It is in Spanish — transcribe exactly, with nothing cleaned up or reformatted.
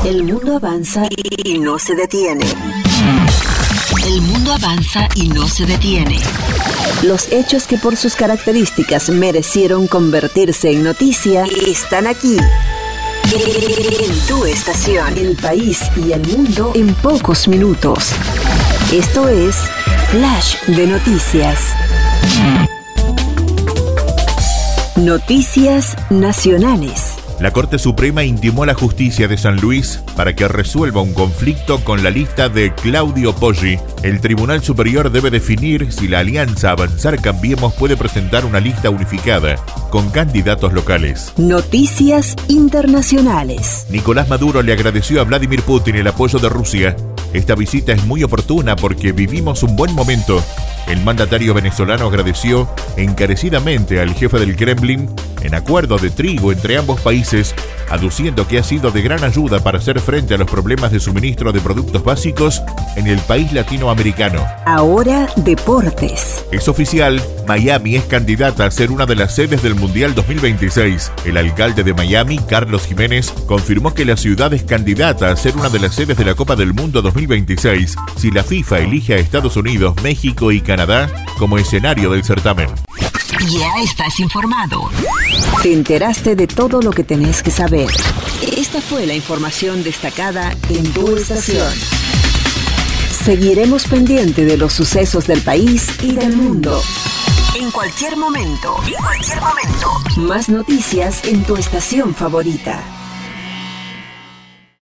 El mundo avanza y no se detiene. El mundo avanza y no se detiene. Los hechos que por sus características merecieron convertirse en noticia están aquí. En tu estación, el país y el mundo en pocos minutos. Esto es Flash de Noticias. Noticias nacionales. La Corte Suprema intimó a la justicia de San Luis para que resuelva un conflicto con la lista de Claudio Poggi. El Tribunal Superior debe definir si la alianza Avanzar Cambiemos puede presentar una lista unificada con candidatos locales. Noticias internacionales. Nicolás Maduro le agradeció a Vladimir Putin el apoyo de Rusia. Esta visita es muy oportuna porque vivimos un buen momento. El mandatario venezolano agradeció encarecidamente al jefe del Kremlin en acuerdo de trigo entre ambos países, aduciendo que ha sido de gran ayuda para hacer frente a los problemas de suministro de productos básicos en el país latinoamericano. Ahora, deportes. Es oficial, Miami es candidata a ser una de las sedes del Mundial dos mil veintiséis. El alcalde de Miami, Carlos Jiménez, confirmó que la ciudad es candidata a ser una de las sedes de la Copa del Mundo dos mil veintiséis si la FIFA elige a Estados Unidos, México y Canadá como escenario del certamen. Ya estás informado. Te enteraste de todo lo que tenés que saber. Esta fue la información destacada en tu estación. Seguiremos pendiente de los sucesos del país y del mundo. En cualquier momento, en cualquier momento. Más noticias en tu estación favorita.